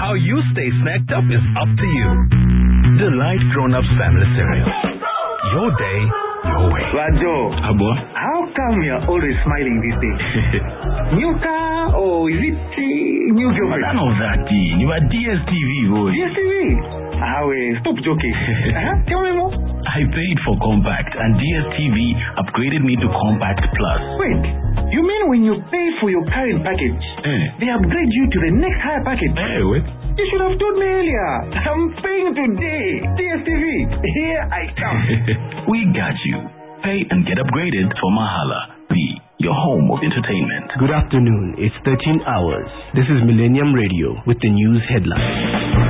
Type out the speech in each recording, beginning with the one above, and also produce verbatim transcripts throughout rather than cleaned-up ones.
How you stay snacked up is up to you. Delight Grown-Ups Family Cereal. Your day, your way. Rajo, Abo? how come you're always smiling these days? New car or is it uh, new girlfriend? None of that. You are D S T V, boy. D S T V? Ah, wait, stop joking. uh-huh. Tell me more. I paid for Compact and D S T V upgraded me to Compact Plus. Wait, you mean when you pay for your current package, Eh. they upgrade you to the next higher package? Hey, wait. You should have told me earlier. I'm paying today. D S T V, here I come. We got you. Pay and get upgraded for Mahala. P, your home of entertainment. Good afternoon. It's thirteen hours. This is Millennium Radio with the news headlines.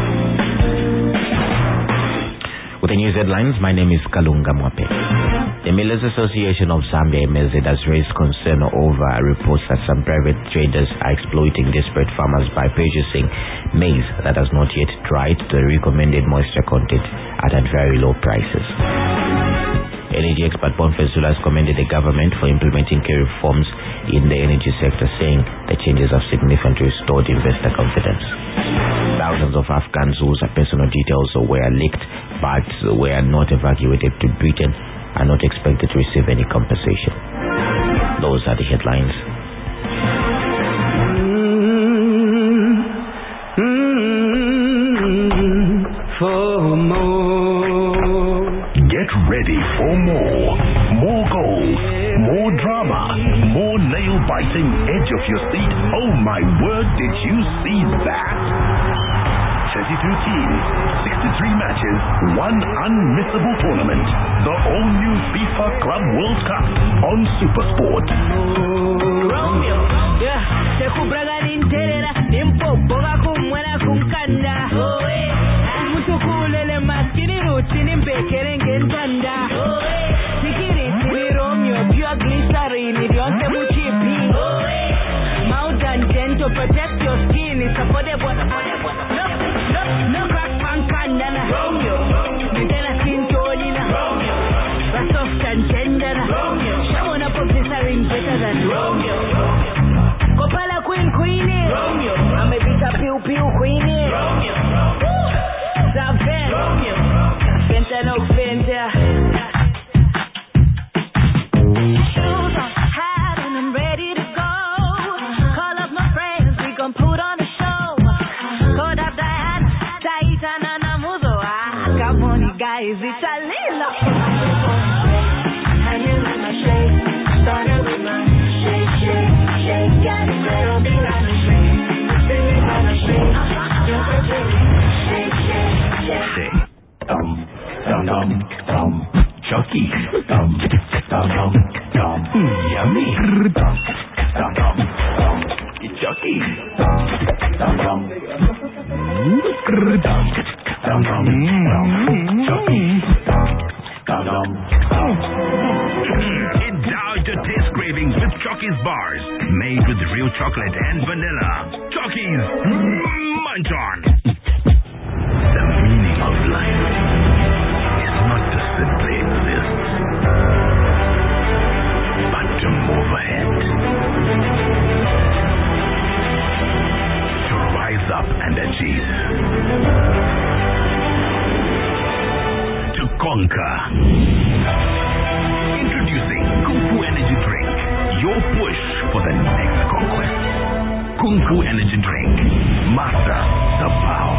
With the news headlines, my name is Kalunga Mwape. The Millers Association of Zambia, M Z, has raised concern over reports that some private traders are exploiting desperate farmers by purchasing maize that has not yet dried to the recommended moisture content at, at very low prices. Energy expert Boniface Zulu has commended the government for implementing key reforms in the energy sector, saying the changes have significantly restored investor confidence. Thousands of Afghans whose personal details were leaked but were not evacuated to Britain are not expected to receive any compensation. Those are the headlines. For more. Get ready for more. More goals, more drama, more nail-biting edge of your seat. Oh my word, did you see that? thirty-two teams, sixty-three matches, one unmissable tournament. The all-new FIFA Club World Cup on Supersport. Romeo, yeah, sekubraga ninterera, nimpoboga kumwena kumkanda. Oe, umutukulele maskini ruti nimpekere ngentanda. Oe, sikiri sini Romeo, pure glycerine, dionse muchipi. Oe, mountain ten to protect your skin, it's affordable. No, no crack pankandana. Romeo, Nintella skin tonina. Romeo, the soft and tender. Romeo, showing up of this ring better than Romeo. Copala queen queenie. Romeo, I'm a bit of pew pew queenie. Romeo, Saven. Romeo, Fenta no Fenta. Shoes on, hat and I'm ready to go. Call up my friends, we gon' put on a show. Code up Diana, Taitana Namuzo. Ah, come on, you guys, it's a little. Hanging with my shake, started with my shake, shake, shake, got it right on the line of shake. Spinning on the shake, don't touch it. Shake, shake, shake. Dum, dum, dum, dum. Chucky. Dum, dum, dum, dum. Mm, yummy. Dum, dum, dum, dum. Chucky. Dum, dum, dum. Dum, dum, dum, dum. Chucky. Dum, dum, dum. Indulge your taste cravings with Chucky's bars, made with real chocolate and vanilla. Chucky's, munch on. The meaning of life is not to simply exist, but to move ahead, to rise up and achieve, to conquer. Introducing Kung Fu Energy Drink, your push for the next conquest. Kung Fu Energy Drink, master the power.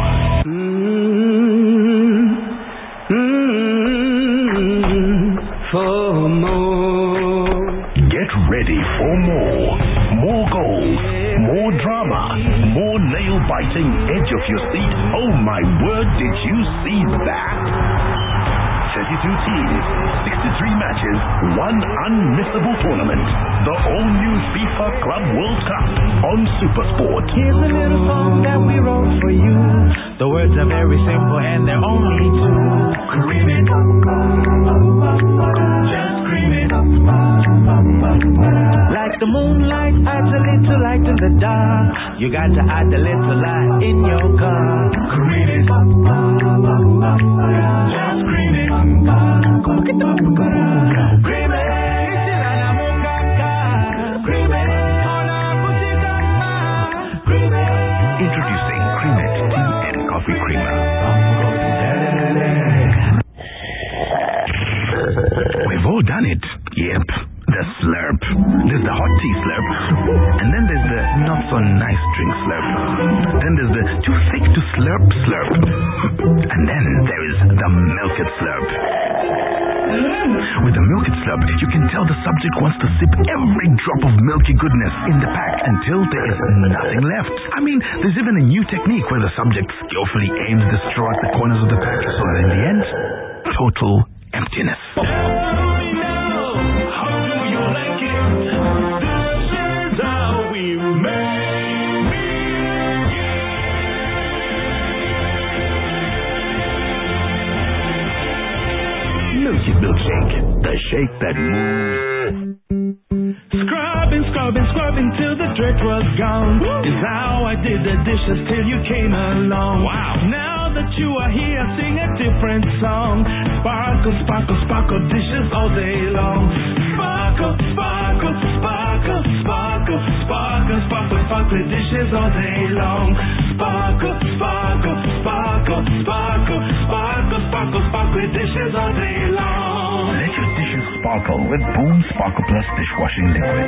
For more. Get ready for more. More goals, more drama, more nail-biting edge of your seat. Oh my word, did you see that? thirty-two teams, sixty-three matches, one unmissable tournament. The all-new FIFA Club World Cup on Supersport. Here's a little song that we wrote for you. The words are very simple and they're only two. Cream it, just cream it. Like the moonlight adds a little light in the dark, you got to add a little light in your car. Cream it, just cream it. Cream it. Introducing Cream It Tea done it. Yep, the slurp. There's the hot tea slurp, and then there's the not so nice drink slurp. Then there's the too thick to slurp slurp. And then there is the milk it slurp. With the milk it slurp, you can tell the subject wants to sip every drop of milky goodness in the pack until there is nothing left. I mean, there's even a new technique where the subject skillfully aims the straw at the corners of the pack, so that in the end, total emptiness. Milky Milkshake, the shake that moves. Scrubbing, scrubbing, scrubbing till the dirt was gone. Is how I did the dishes till you came along. Wow. Now that you are here, I sing a different song. Sparkle, sparkle, sparkle dishes all day long. Sparkle, sparkle, sparkle, sparkle, sparkle, sparkle, sparkle dishes all day long. Sparkle, sparkle, sparkle, sparkle, sparkle, sparkle, sparkle dishes all day long. Let your dishes sparkle with Boom Sparkle Plus dishwashing liquid.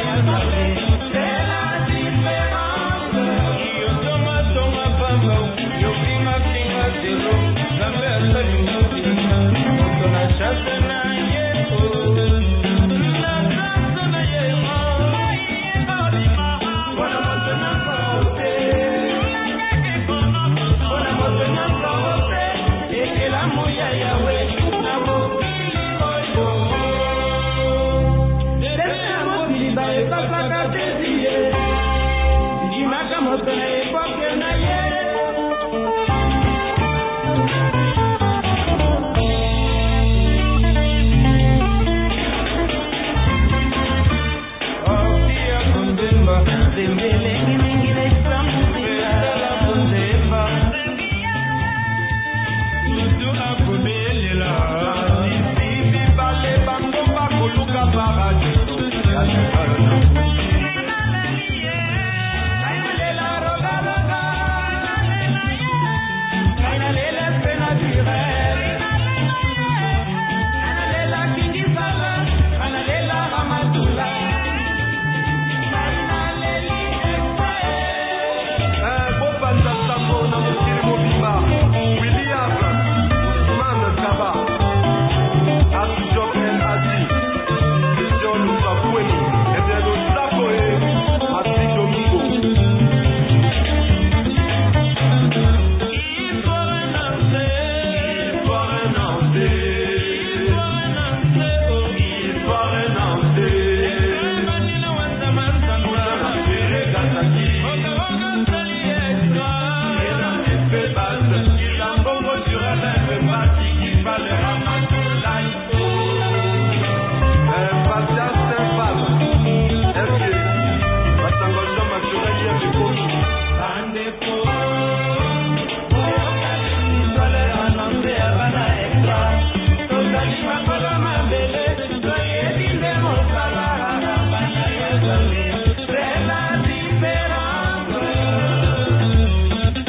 Hello.